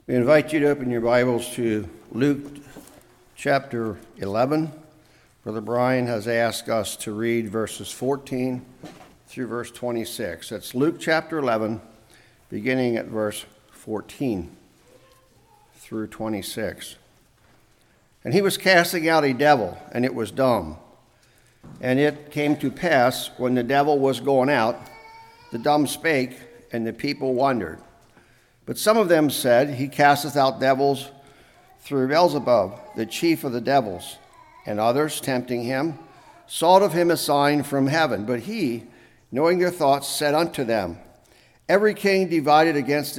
We invite you to open your Bibles to Luke chapter 11. Brother Brian has asked us to read verses 14 through verse 26. That's Luke chapter 11, beginning at verse 14 through 26. And he was casting out a devil, and it was dumb. And it came to pass, when the devil was gone out, the dumb spake, and the people wondered. But some of them said, He casteth out devils through Beelzebub, the chief of the devils. And others, tempting him, sought of him a sign from heaven. But he, knowing their thoughts, said unto them, Every kingdom divided against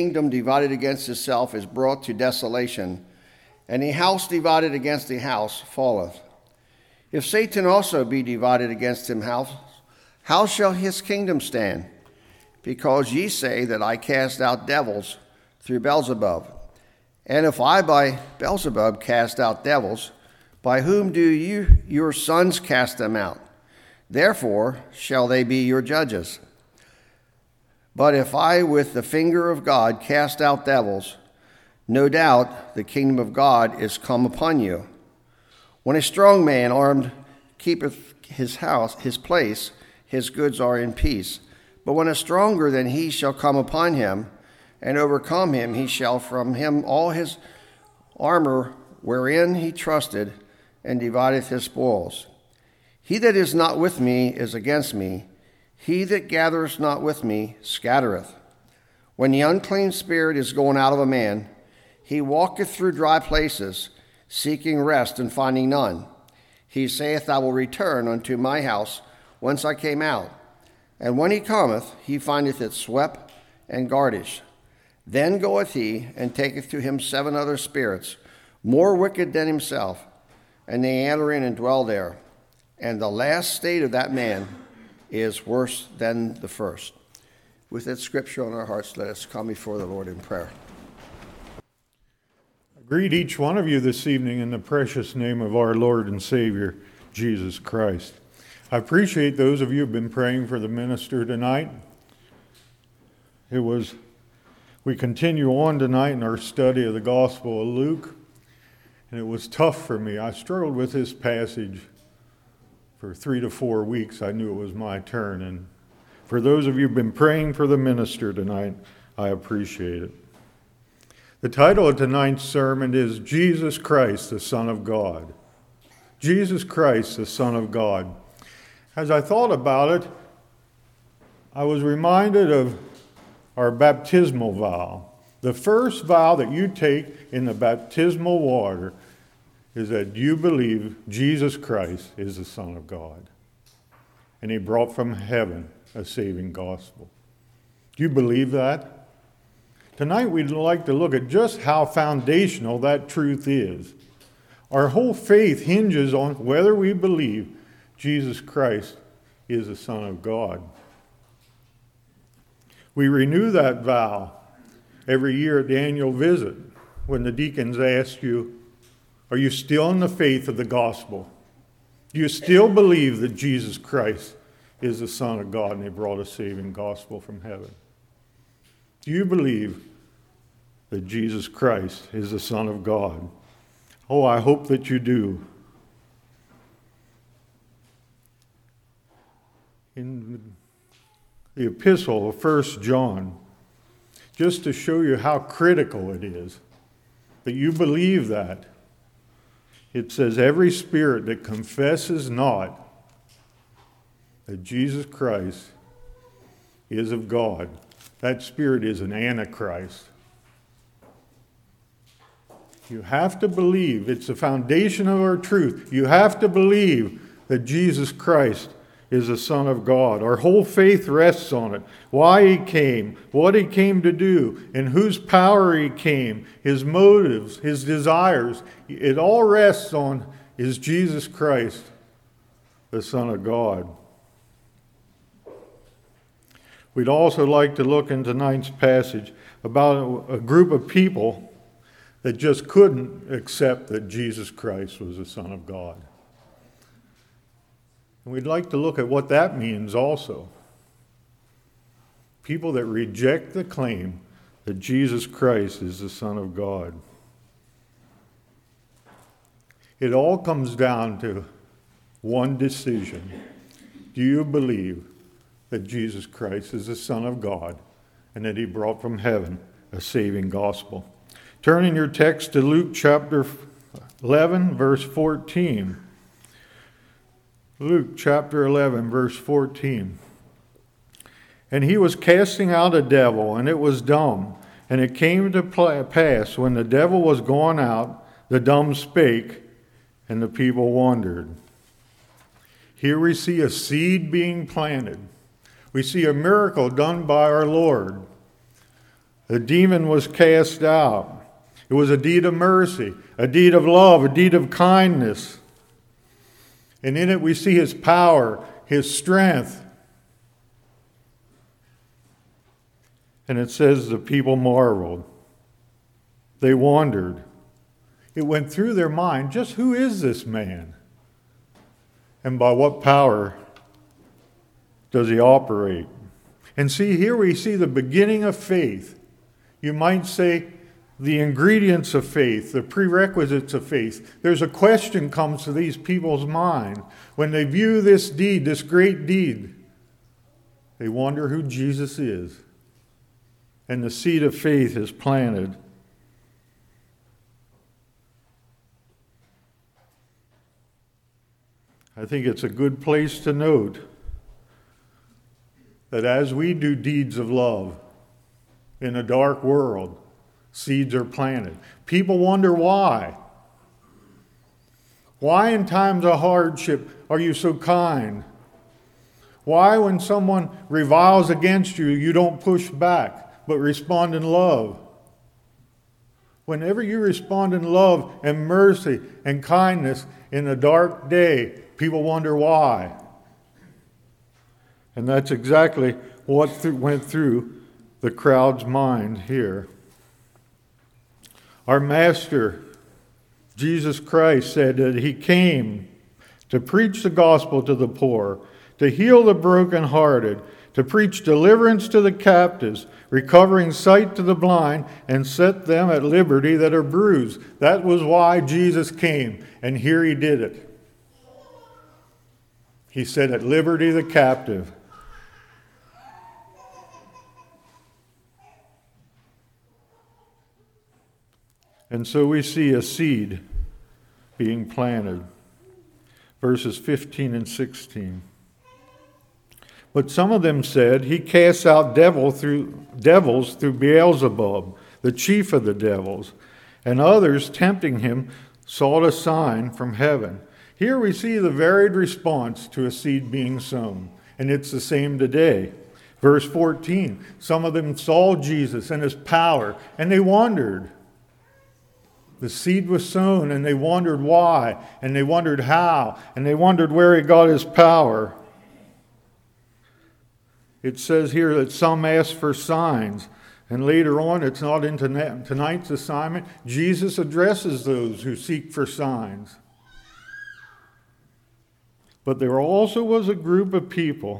itself is brought to desolation, and a house divided against a house falleth. If Satan also be divided against himself, how shall his kingdom stand? Because ye say that I cast out devils through Beelzebub. And if I by Beelzebub cast out devils, by whom do your sons cast them out? Therefore shall they be your judges. But if I with the finger of God cast out devils, no doubt the kingdom of God is come upon you. When a strong man armed keepeth his house, his place, his goods are in peace. But when a stronger than he shall come upon him and overcome him, he shall from him all his armor wherein he trusted, and divideth his spoils. He that is not with me is against me. He that gathereth not with me scattereth. When the unclean spirit is gone out of a man, he walketh through dry places, seeking rest and finding none. He saith, I will return unto my house whence I came out. And when he cometh, he findeth it swept and garnished. Then goeth he, and taketh to him 7 other spirits, more wicked than himself, and they enter in and dwell there. And the last state of that man is worse than the first. With that scripture on our hearts, let us come before the Lord in prayer. I greet each one of you this evening in the precious name of our Lord and Savior, Jesus Christ. I appreciate those of you who have been praying for the minister tonight. We continue on tonight in our study of the Gospel of Luke, and it was tough for me. I struggled with this passage for 3 to 4 weeks. I knew it was my turn, and for those of you who have been praying for the minister tonight, I appreciate it. The title of tonight's sermon is Jesus Christ, the Son of God. Jesus Christ, the Son of God. As I thought about it, I was reminded of our baptismal vow. The first vow that you take in the baptismal water is that you believe Jesus Christ is the Son of God, and He brought from heaven a saving gospel. Do you believe that? Tonight we'd like to look at just how foundational that truth is. Our whole faith hinges on whether we believe Jesus Christ is the Son of God. We renew that vow every year at the annual visit when the deacons ask you, are you still in the faith of the gospel? Do you still believe that Jesus Christ is the Son of God and He brought a saving gospel from heaven? Do you believe that Jesus Christ is the Son of God? Oh, I hope that you do. In the epistle of 1 John, just to show you how critical it is that you believe that, it says, every spirit that confesses not that Jesus Christ is of God, that spirit is an antichrist. You have to believe, it's the foundation of our truth. You have to believe that Jesus Christ is the Son of God. Our whole faith rests on it. Why He came, what He came to do, in whose power He came, His motives, His desires. It all rests on, is Jesus Christ the Son of God? We'd also like to look in tonight's passage about a group of people that just couldn't accept that Jesus Christ was the Son of God. And we'd like to look at what that means also. People that reject the claim that Jesus Christ is the Son of God. It all comes down to one decision. Do you believe that Jesus Christ is the Son of God and that he brought from heaven a saving gospel? Turn in your text to Luke chapter 11, verse 14. Luke chapter 11, verse 14. And he was casting out a devil, and it was dumb. And it came to pass, when the devil was gone out, the dumb spake, and the people wondered. Here we see a seed being planted. We see a miracle done by our Lord. The demon was cast out. It was a deed of mercy, a deed of love, a deed of kindness. And in it we see his power, his strength. And it says the people marveled. They wondered. It went through their mind, just who is this man? And by what power does he operate? And see, here we see the beginning of faith. You might say the ingredients of faith, the prerequisites of faith. There's a question comes to these people's mind. When they view this deed, this great deed, they wonder who Jesus is. And the seed of faith is planted. I think it's a good place to note that as we do deeds of love in a dark world, seeds are planted. People wonder why. Why in times of hardship are you so kind? Why when someone reviles against you, you don't push back, but respond in love? Whenever you respond in love and mercy and kindness in a dark day, people wonder why. And that's exactly what went through the crowd's mind here. Our Master, Jesus Christ, said that he came to preach the gospel to the poor, to heal the brokenhearted, to preach deliverance to the captives, recovering sight to the blind, and set them at liberty that are bruised. That was why Jesus came, and here he did it. He set at liberty the captive. And so we see a seed being planted. Verses 15 and 16. But some of them said, he casts out devils through Beelzebub, the chief of the devils. And others, tempting him, sought a sign from heaven. Here we see the varied response to a seed being sown. And it's the same today. Verse 14, some of them saw Jesus and his power, and they wondered. The seed was sown, and they wondered why, and they wondered how, and they wondered where he got his power. It says here that some asked for signs, and later on, it's not in tonight's assignment, Jesus addresses those who seek for signs. But there also was a group of people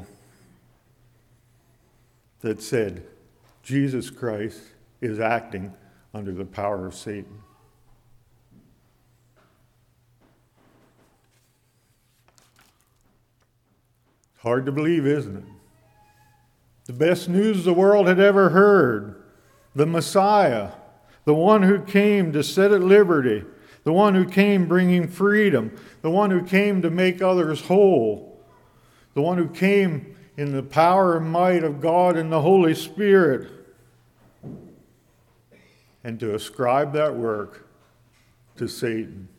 that said, Jesus Christ is acting under the power of Satan. Hard to believe, isn't it? The best news the world had ever heard. The Messiah, the one who came to set at liberty, the one who came bringing freedom, the one who came to make others whole, the one who came in the power and might of God and the Holy Spirit, and to ascribe that work to Satan.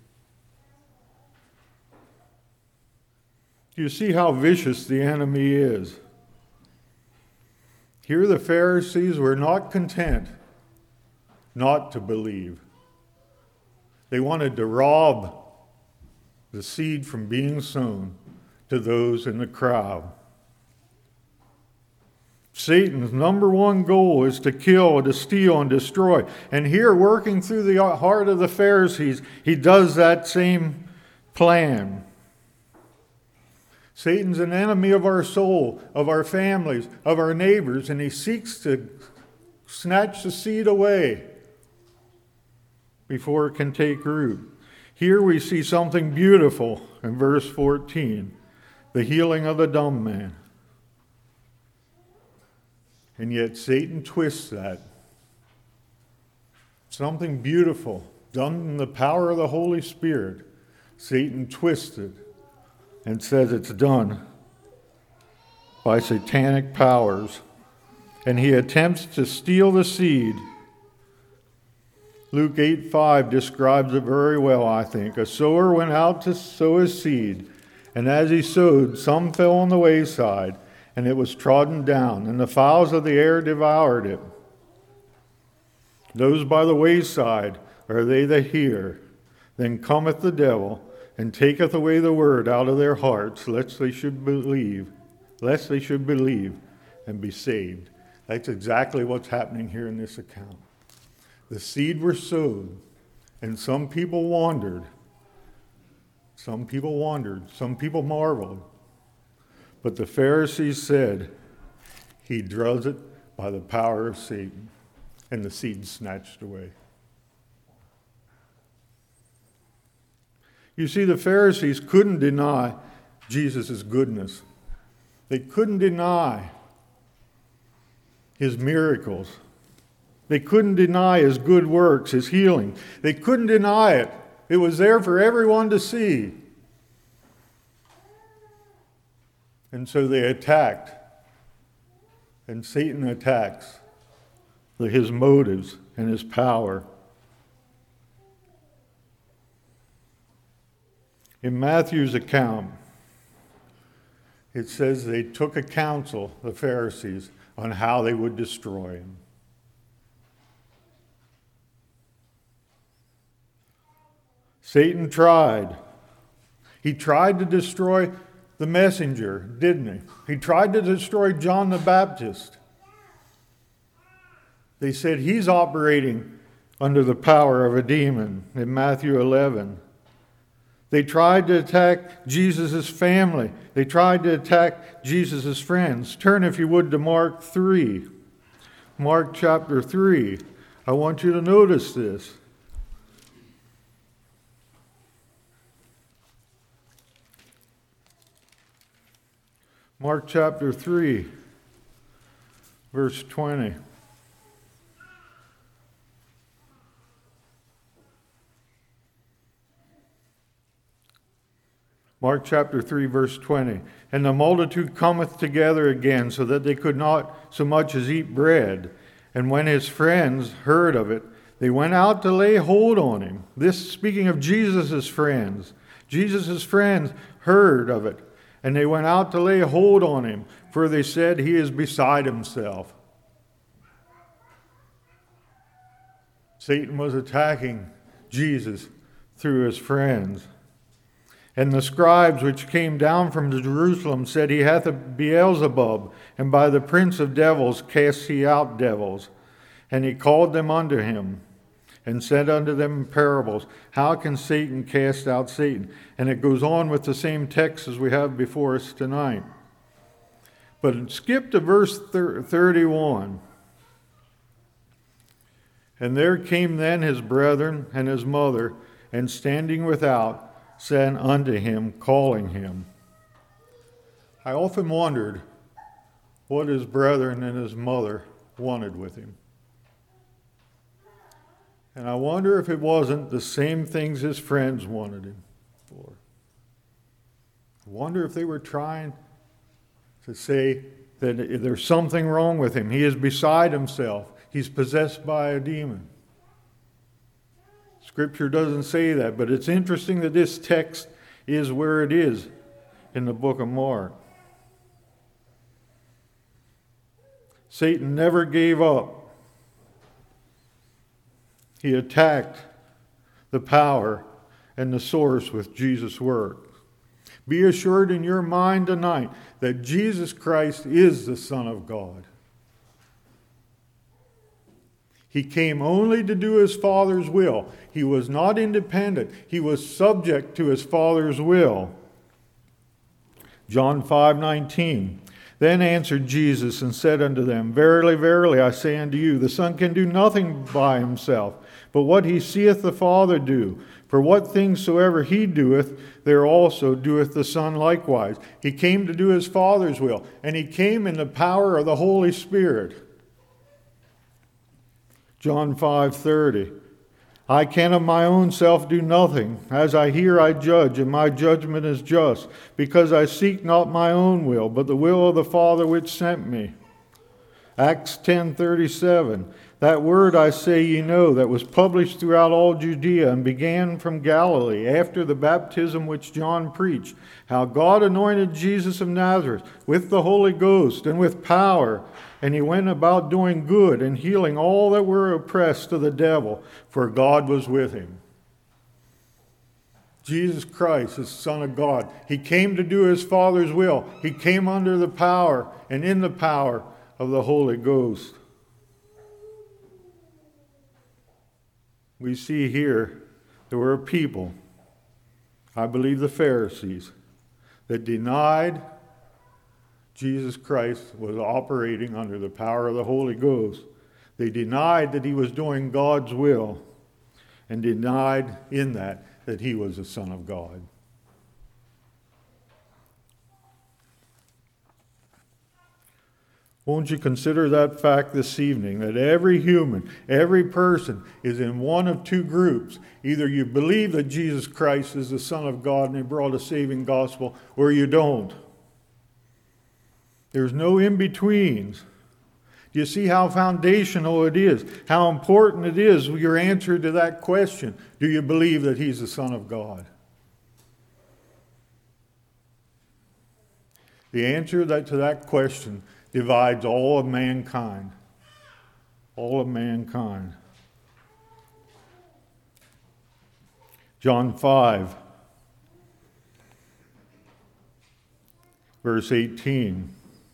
You see how vicious the enemy is. Here the Pharisees were not content not to believe. They wanted to rob the seed from being sown to those in the crowd. Satan's number one goal is to kill, to steal, and destroy. And here, working through the heart of the Pharisees, he does that same plan. Satan's an enemy of our soul, of our families, of our neighbors, and he seeks to snatch the seed away before it can take root. Here we see something beautiful in verse 14, the healing of the dumb man. And yet Satan twists that. Something beautiful done in the power of the Holy Spirit. Satan twists it and says it's done by satanic powers. And he attempts to steal the seed. Luke 8:5 describes it very well, I think. A sower went out to sow his seed, and as he sowed, some fell on the wayside, and it was trodden down, and the fowls of the air devoured it. Those by the wayside are they that hear. Then cometh the devil, and taketh away the word out of their hearts, lest they should believe and be saved. That's exactly what's happening here in this account. The seed were sowed, and some people wandered. Some people marveled. But the Pharisees said, he draws it by the power of Satan, and the seed snatched away. You see, the Pharisees couldn't deny Jesus' goodness. They couldn't deny his miracles. They couldn't deny his good works, his healing. They couldn't deny it. It was there for everyone to see. And so they attacked. And Satan attacks his motives and his power. In Matthew's account, it says they took a counsel, the Pharisees, on how they would destroy him. Satan tried. He tried to destroy the messenger, didn't he? He tried to destroy John the Baptist. They said he's operating under the power of a demon in Matthew 11. They tried to attack Jesus' family. They tried to attack Jesus' friends. Turn, if you would, to Mark 3. Mark chapter 3. I want you to notice this. Mark chapter 3, verse 20. Mark chapter 3, verse 20. And the multitude cometh together again, so that they could not so much as eat bread. And when his friends heard of it, they went out to lay hold on him. This speaking of Jesus' friends. Jesus' friends heard of it, and they went out to lay hold on him, for they said, he is beside himself. Satan was attacking Jesus through his friends. And the scribes which came down from Jerusalem said, he hath a Beelzebub, and by the prince of devils casts he out devils. And he called them unto him, and said unto them in parables, how can Satan cast out Satan? And it goes on with the same text as we have before us tonight. But skip to verse 31. And there came then his brethren and his mother, and standing without, said unto him, calling him. I often wondered what his brethren and his mother wanted with him. And I wonder if it wasn't the same things his friends wanted him for. I wonder if they were trying to say that there's something wrong with him. He is beside himself. He's possessed by a demon. Scripture doesn't say that, but it's interesting that this text is where it is in the book of Mark. Satan never gave up. He attacked the power and the source with Jesus' work. Be assured in your mind tonight that Jesus Christ is the Son of God. He came only to do his Father's will. He was not independent. He was subject to his Father's will. John 5:19. Then answered Jesus and said unto them, Verily, verily, I say unto you, the Son can do nothing by himself, but what he seeth the Father do. For what things soever he doeth, there also doeth the Son likewise. He came to do his Father's will, and he came in the power of the Holy Spirit. John 5:30. I can of my own self do nothing. As I hear, I judge, and my judgment is just, because I seek not my own will, but the will of the Father which sent me. Acts 10:37. That word I say ye know, that was published throughout all Judea, and began from Galilee, after the baptism which John preached, how God anointed Jesus of Nazareth with the Holy Ghost and with power, and he went about doing good and healing all that were oppressed of the devil, for God was with him. Jesus Christ, the Son of God, he came to do his Father's will. He came under the power and in the power of the Holy Ghost. We see here there were people, I believe the Pharisees, that denied Jesus Christ was operating under the power of the Holy Ghost. They denied that he was doing God's will, and denied in that he was the Son of God. Won't you consider that fact this evening, that every human, every person is in one of two groups. Either you believe that Jesus Christ is the Son of God and he brought a saving gospel, or you don't. There's no in-betweens. Do you see how foundational it is? How important it is, your answer to that question. Do you believe that he's the Son of God? The answer to that question divides all of mankind. All of mankind. John 5, verse 18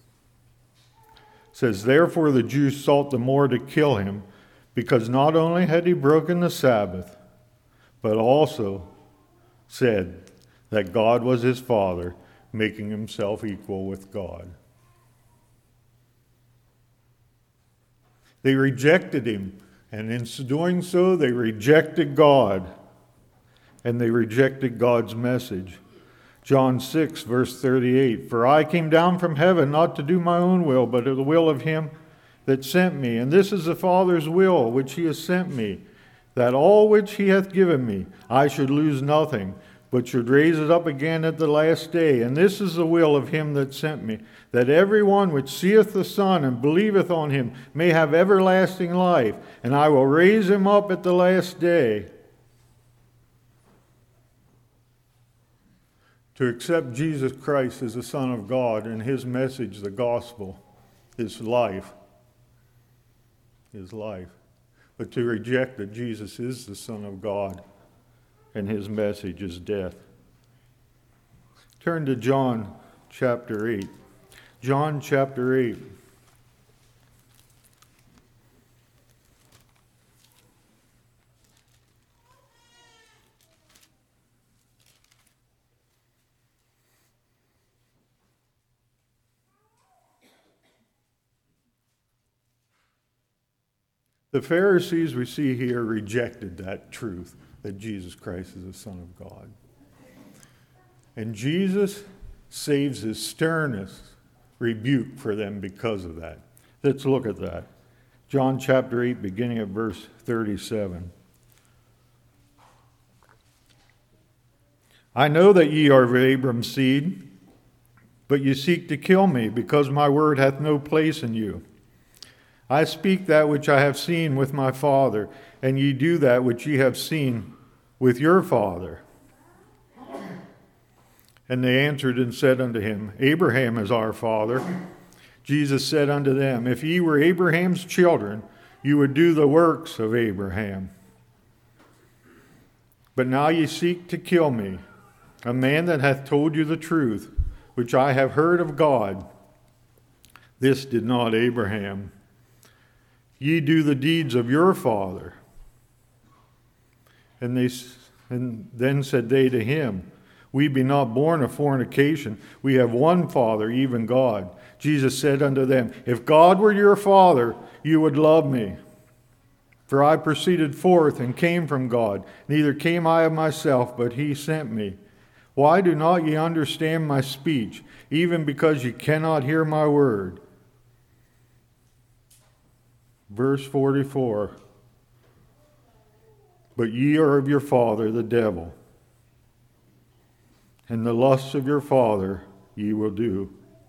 says, Therefore the Jews sought the more to kill him, because not only had he broken the Sabbath, but also said that God was his Father, making himself equal with God. They rejected him, and in doing so, they rejected God, and they rejected God's message. John 6, verse 38, For I came down from heaven not to do my own will, but the will of him that sent me. And this is the Father's will which he has sent me, that all which he hath given me I should lose nothing, but should raise it up again at the last day. And this is the will of him that sent me, that every one which seeth the Son and believeth on him may have everlasting life, and I will raise him up at the last day. To accept Jesus Christ as the Son of God and his message, the gospel, is life. Is life. But to reject that Jesus is the Son of God and his message is death. Turn to John chapter 8. John chapter 8. The Pharisees we see here rejected that truth that Jesus Christ is the Son of God. And Jesus saves his sternest rebuke for them because of that. Let's look at that. John chapter 8, beginning at verse 37. I know that ye are of Abraham's seed, but ye seek to kill me, because my word hath no place in you. I speak that which I have seen with my Father, and ye do that which ye have seen with your father. And they answered and said unto him, Abraham is our father. Jesus said unto them, If ye were Abraham's children, you would do the works of Abraham. But now ye seek to kill me, a man that hath told you the truth, which I have heard of God. This did not Abraham. Ye do the deeds of your father. And then said they to him, We be not born of fornication. We have one Father, even God. Jesus said unto them, If God were your Father, you would love me. For I proceeded forth and came from God. Neither came I of myself, but he sent me. Why do not ye understand my speech, even because ye cannot hear my word? Verse 44. But ye are of your father the devil, and the lusts of your father ye will do.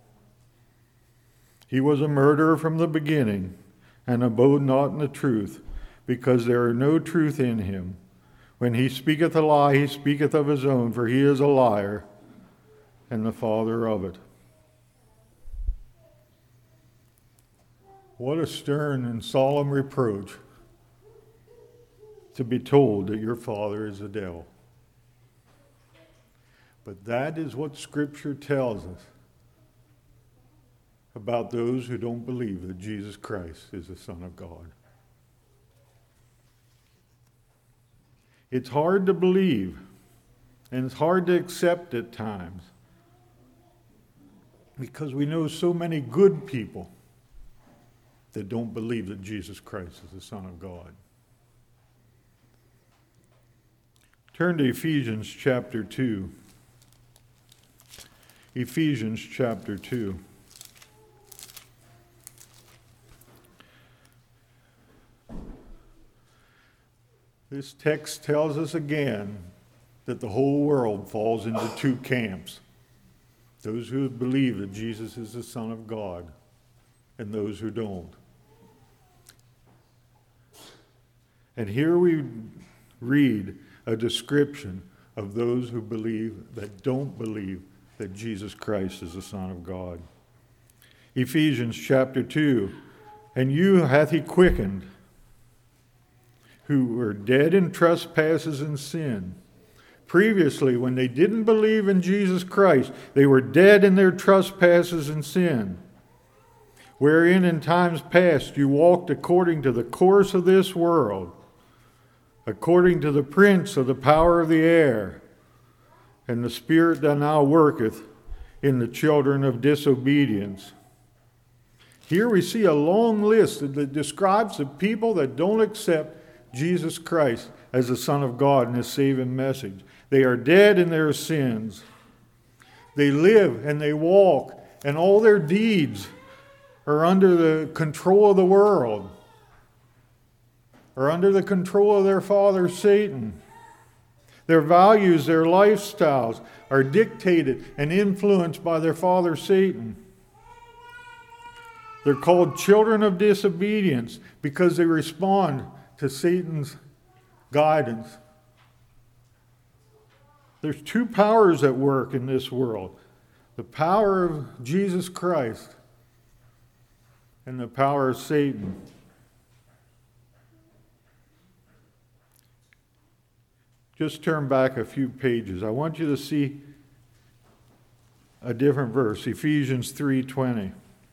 He was a murderer from the beginning, and abode not in the truth, because there is no truth in him. When he speaketh a lie, he speaketh of his own, for he is a liar, and the father of it. What a stern and solemn reproach to be told that your father is the devil. But that is what Scripture tells us about those who don't believe that Jesus Christ is the Son of God. It's hard to believe, and it's hard to accept at times, because we know so many good people that don't believe that Jesus Christ is the Son of God. Turn to Ephesians chapter 2. Ephesians chapter 2. This text tells us again that the whole world falls into two camps. Those who believe that Jesus is the Son of God, and those who don't. And here we read a description of those who don't believe that Jesus Christ is the Son of God. Ephesians chapter 2, and you hath he quickened, who were dead in trespasses and sin. Previously, when they didn't believe in Jesus Christ, they were dead in their trespasses and sin, wherein in times past you walked according to the course of this world, according to the prince of the power of the air, and the spirit that now worketh in the children of disobedience. Here we see a long list that describes the people that don't accept Jesus Christ as the Son of God and his saving message. They are dead in their sins. They live and they walk, and all their deeds are under the control of the world, or under the control of their father Satan. Their values, their lifestyles are dictated and influenced by their father Satan. They're called children of disobedience because they respond to Satan's guidance. There's two powers at work in this world. The power of Jesus Christ and the power of Satan. Just turn back a few pages. I want you to see a different verse, Ephesians 3:20.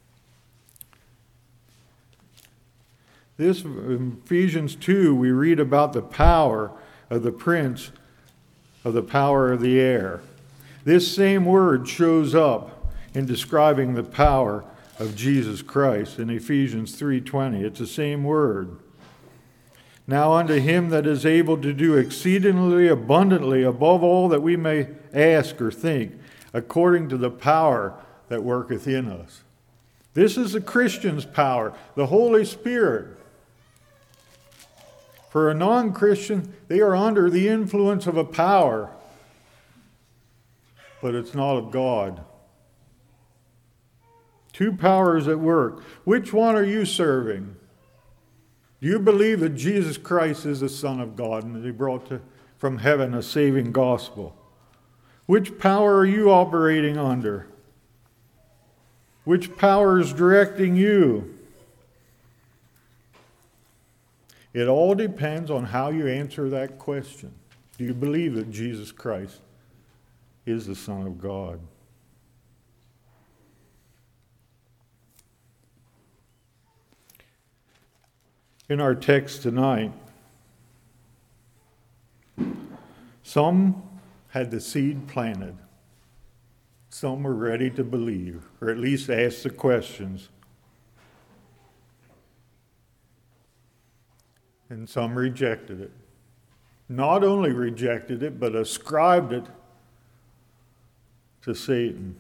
This, in Ephesians 2, we read about the power of the prince of the power of the air. This same word shows up in describing the power of Jesus Christ in Ephesians 3:20. It's the same word. Now unto him that is able to do exceedingly abundantly above all that we may ask or think, according to the power that worketh in us. This is the Christian's power, the Holy Spirit. For a non-Christian, they are under the influence of a power, but it's not of God. Two powers at work. Which one are you serving? Do you believe that Jesus Christ is the Son of God and that he brought from heaven a saving gospel? Which power are you operating under? Which power is directing you? It all depends on how you answer that question. Do you believe that Jesus Christ is the Son of God? In our text tonight, some had the seed planted. Some were ready to believe, or at least ask the questions. And some rejected it. Not only rejected it, but ascribed it to Satan.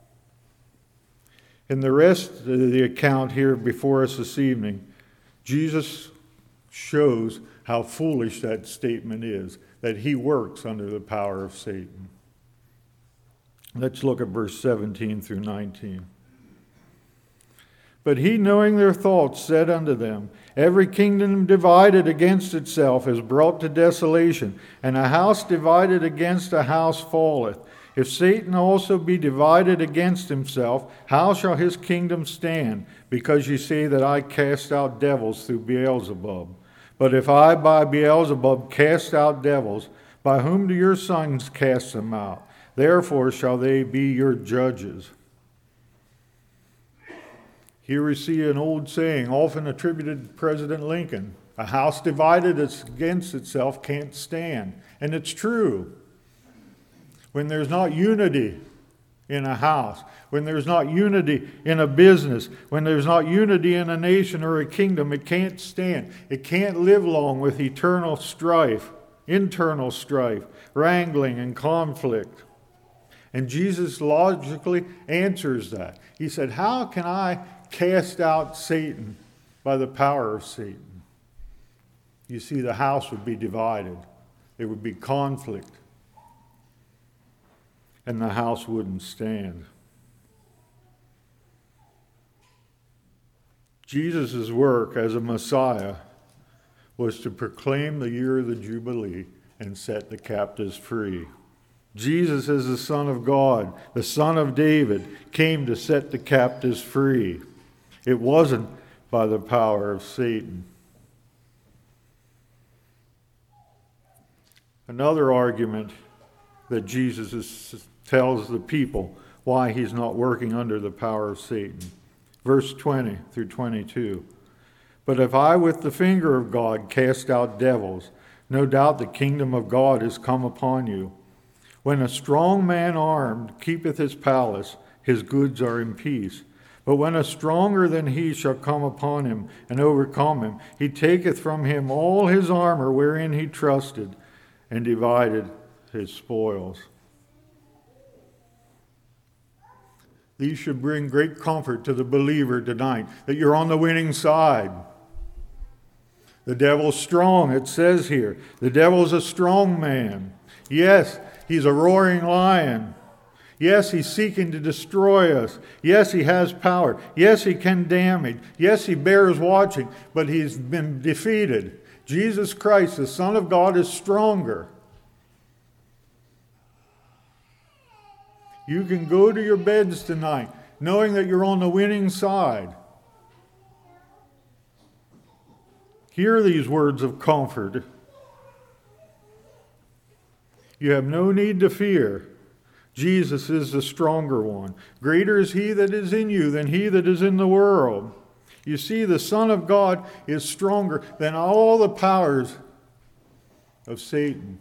In the rest of the account here before us this evening, Jesus shows how foolish that statement is, that he works under the power of Satan. Let's look at verse 17 through 19. But he, knowing their thoughts, said unto them, Every kingdom divided against itself is brought to desolation, and a house divided against a house falleth. If Satan also be divided against himself, how shall his kingdom stand? Because ye say that I cast out devils through Beelzebub. But if I by Beelzebub cast out devils, by whom do your sons cast them out? Therefore shall they be your judges. Here we see an old saying, often attributed to President Lincoln. A house divided against itself can't stand. And it's true. When there's not unity in a house, when there's not unity in a business, when there's not unity in a nation or a kingdom, it can't stand. It can't live long with eternal strife, internal strife, wrangling and conflict. And Jesus logically answers that. He said, how can I cast out Satan by the power of Satan? You see, the house would be divided. There would be conflict. And the house wouldn't stand. Jesus' work as a Messiah was to proclaim the year of the Jubilee and set the captives free. Jesus, as the Son of God, the Son of David, came to set the captives free. It wasn't by the power of Satan. Another argument that Jesus tells the people why he's not working under the power of Satan. Verse 20 through 22. But if I with the finger of God cast out devils, no doubt the kingdom of God is come upon you. When a strong man armed keepeth his palace, his goods are in peace. But when a stronger than he shall come upon him and overcome him, he taketh from him all his armor wherein he trusted, and divided his spoils. These should bring great comfort to the believer tonight, that you're on the winning side. The devil's strong, it says here. The devil's a strong man. Yes, he's a roaring lion. Yes, he's seeking to destroy us. Yes, he has power. Yes, he can damage. Yes, he bears watching, but he's been defeated. Jesus Christ, the Son of God, is stronger. You can go to your beds tonight knowing that you're on the winning side. Hear these words of comfort. You have no need to fear. Jesus is the stronger one. Greater is he that is in you than he that is in the world. You see, the Son of God is stronger than all the powers of Satan.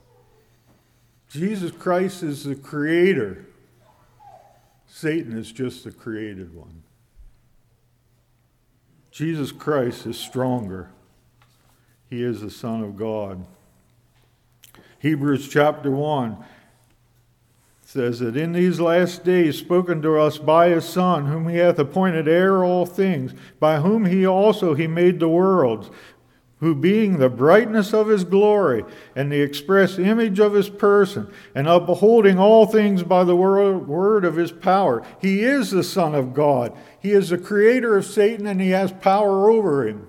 Jesus Christ is the creator. Satan is just the created one. Jesus Christ is stronger. He is the Son of God. Hebrews chapter 1 says that in these last days spoken to us by his Son, whom he hath appointed heir of all things, by whom he made the worlds, who being the brightness of his glory and the express image of his person, and upholding all things by the word of his power, he is the Son of God. He is the creator of Satan, and he has power over him.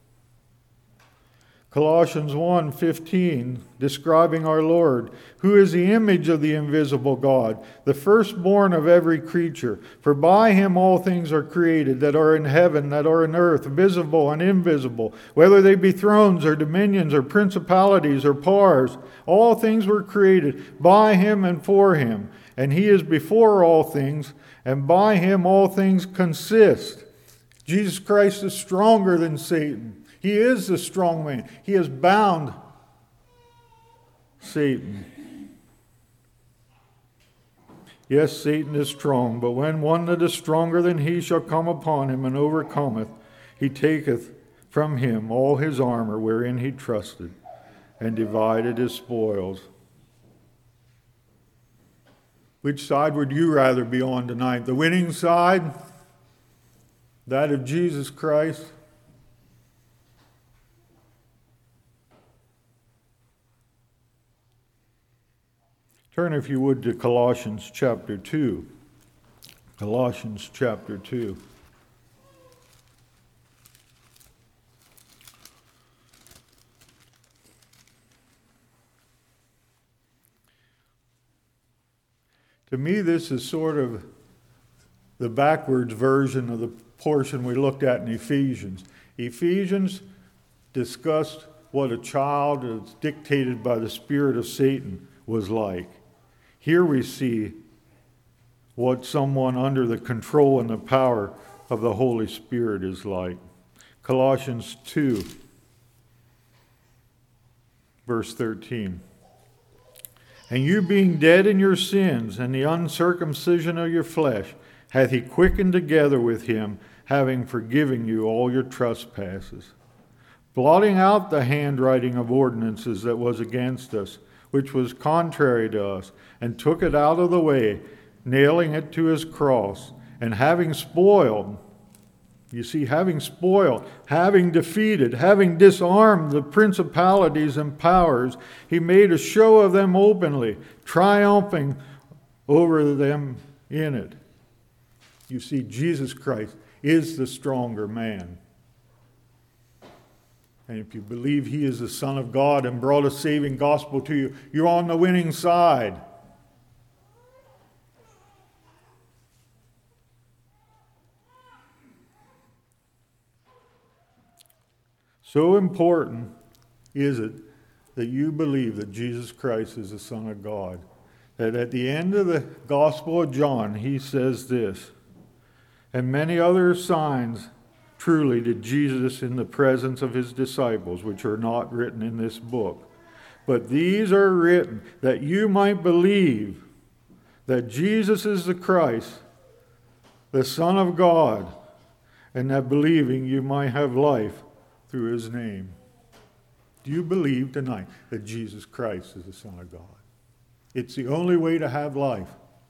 Colossians 1:15, describing our Lord, who is the image of the invisible God, the firstborn of every creature. For by him all things are created, that are in heaven, that are in earth, visible and invisible, whether they be thrones or dominions or principalities or powers. All things were created by him and for him. And he is before all things, and by him all things consist. Jesus Christ is stronger than Satan. He is the strong man. He has bound Satan. Yes, Satan is strong, but when one that is stronger than he shall come upon him and overcometh, he taketh from him all his armor wherein he trusted, and divided his spoils. Which side would you rather be on tonight? The winning side? That of Jesus Christ? Turn, if you would, to Colossians chapter 2. Colossians chapter 2. To me, this is sort of the backwards version of the portion we looked at in Ephesians. Ephesians discussed what a child that's dictated by the spirit of Satan was like. Here we see what someone under the control and the power of the Holy Spirit is like. Colossians 2, verse 13. And you being dead in your sins and the uncircumcision of your flesh, hath he quickened together with him, having forgiven you all your trespasses, blotting out the handwriting of ordinances that was against us, which was contrary to us, and took it out of the way, nailing it to his cross, and having spoiled, having defeated, having disarmed the principalities and powers, he made a show of them openly, triumphing over them in it. You see, Jesus Christ is the stronger man. And if you believe he is the Son of God and brought a saving gospel to you, you're on the winning side. So important is it that you believe that Jesus Christ is the Son of God, that at the end of the Gospel of John, he says this, and many other signs truly did Jesus in the presence of his disciples, which are not written in this book. But these are written that you might believe that Jesus is the Christ, the Son of God, and that believing you might have life through his name. Do you believe tonight that Jesus Christ is the Son of God? It's the only way to have life.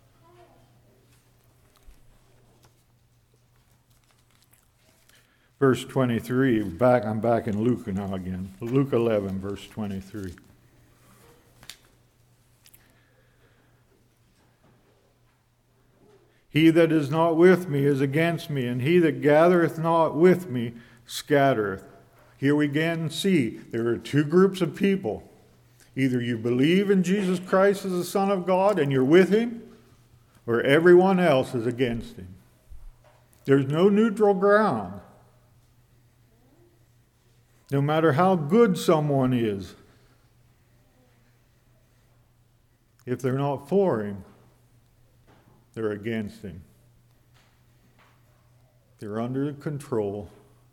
Verse 23, I'm back in Luke now again. Luke 11, verse 23. He that is not with me is against me, and he that gathereth not with me scattereth. Here we again see there are two groups of people. Either you believe in Jesus Christ as the Son of God and you're with him, or everyone else is against him. There's no neutral ground. No matter how good someone is, if they're not for him, they're against him. They're under the control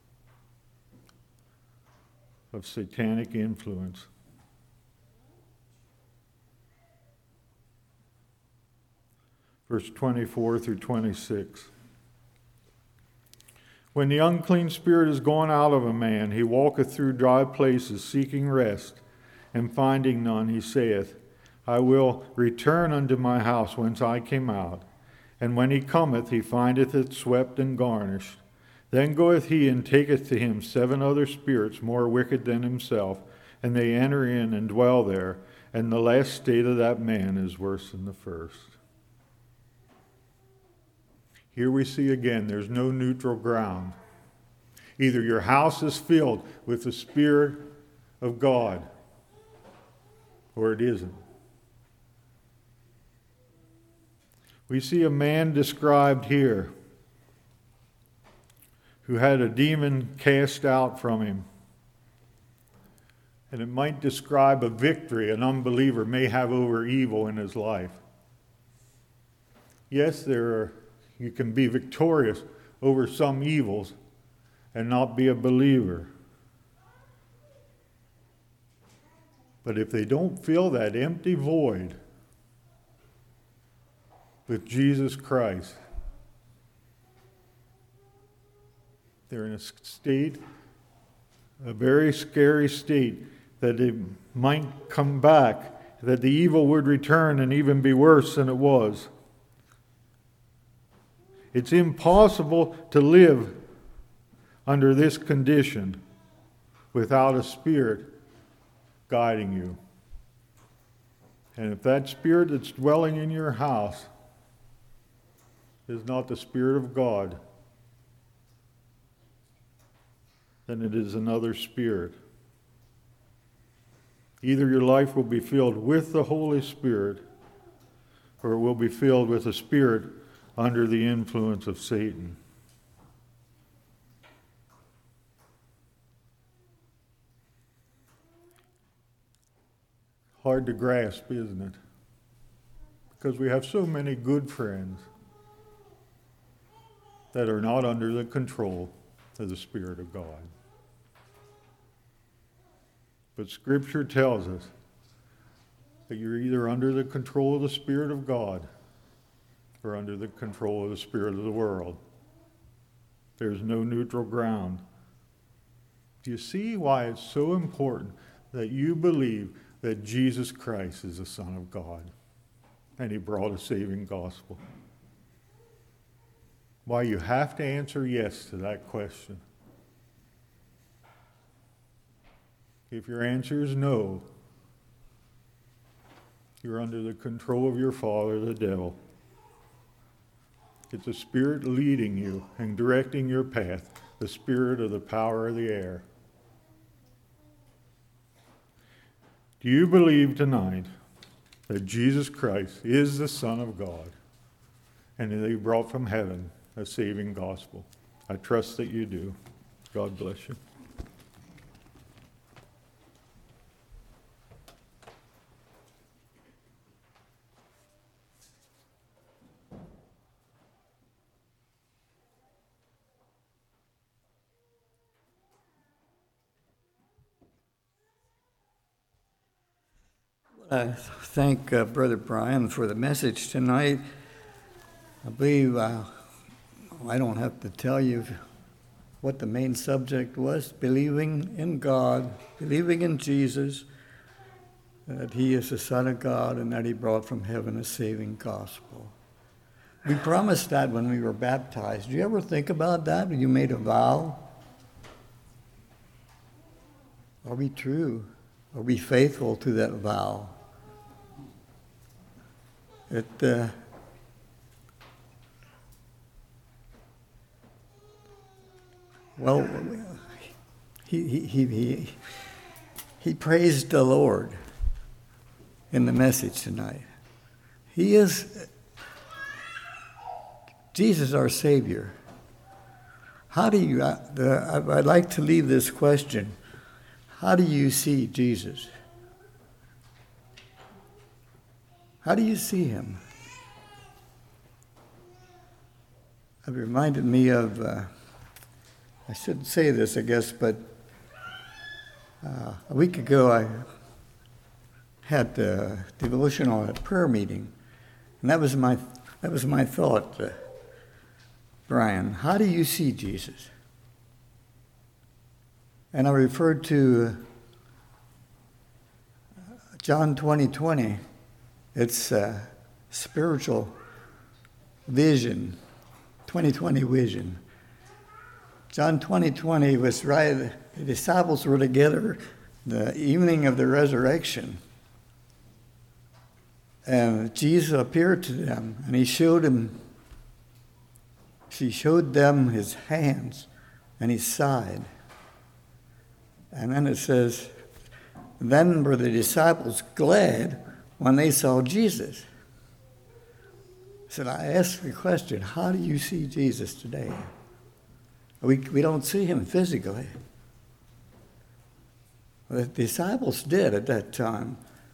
of satanic influence. Verse 24 through 26. When the unclean spirit is gone out of a man, he walketh through dry places, seeking rest, and finding none, he saith, I will return unto my house whence I came out. And when he cometh, he findeth it swept and garnished. Then goeth he and taketh to him 7 other spirits more wicked than himself, and they enter in and dwell there, and the last state of that man is worse than the first. Here we see again, there's no neutral ground. Either your house is filled with the Spirit of God, or it isn't. We see a man described here who had a demon cast out from him. And it might describe a victory an unbeliever may have over evil in his life. Yes, you can be victorious over some evils and not be a believer. But if they don't fill that empty void, with Jesus Christ. They're in a state, a very scary state, that they might come back, that the evil would return and even be worse than it was. It's impossible to live under this condition without a Spirit guiding you. And if that Spirit that's dwelling in your house is not the Spirit of God, then it is another spirit. Either your life will be filled with the Holy Spirit, or it will be filled with a spirit under the influence of Satan. Hard to grasp, isn't it? Because we have so many good friends that are not under the control of the Spirit of God. But Scripture tells us that you're either under the control of the Spirit of God or under the control of the spirit of the world. There's no neutral ground. Do you see why it's so important that you believe that Jesus Christ is the Son of God and He brought a saving gospel? Why you have to answer yes to that question. If your answer is no, you're under the control of your father, the devil. It's a spirit leading you and directing your path, the spirit of the power of the air. Do you believe tonight that Jesus Christ is the Son of God and that He brought from heaven a saving gospel? I trust that you do. God bless you. I thank Brother Brian for the message tonight. I believe I don't have to tell you what the main subject was: believing in God, believing in Jesus, that He is the Son of God and that He brought from heaven a saving gospel. We promised that when we were baptized. Do you ever think about that when you made a vow? Are we true? Are we faithful to that vow? Well, he praised the Lord in the message tonight. He is Jesus, our Savior. How do you? I'd like to leave this question. How do you see Jesus? How do you see Him? It reminded me of, I shouldn't say this, I guess, but a week ago I had a devotional at a prayer meeting, and that was my thought, Brian. How do you see Jesus? And I referred to John 20:20. It's spiritual vision, 2020 vision. John 20:20 was right. The disciples were together the evening of the resurrection. And Jesus appeared to them, and He showed them His hands and His side. And then it says, then were the disciples glad when they saw Jesus. So I asked the question, how do you see Jesus today? We don't see Him physically. The disciples did at that time.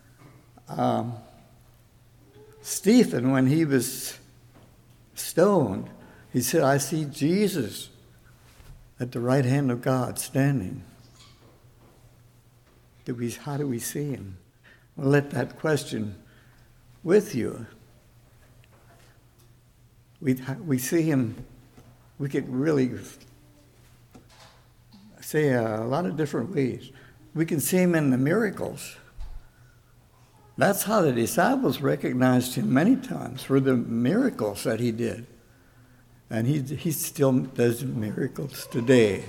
Stephen, when he was stoned, he said, I see Jesus at the right hand of God standing. How do we see Him? Well, let that question with you. we see him, we could really say a lot of different ways. We can see him in the miracles. That's how the disciples recognized him many times, for the miracles that he did. And he still does miracles today.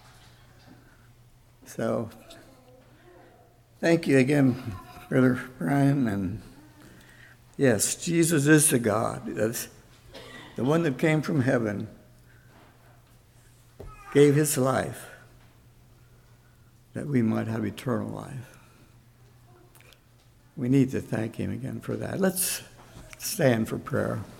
So, thank you again, Brother Brian. And yes, Jesus is the God. That's the one that came from heaven, gave his life that we might have eternal life. We need to thank him again for that. Let's stand for prayer.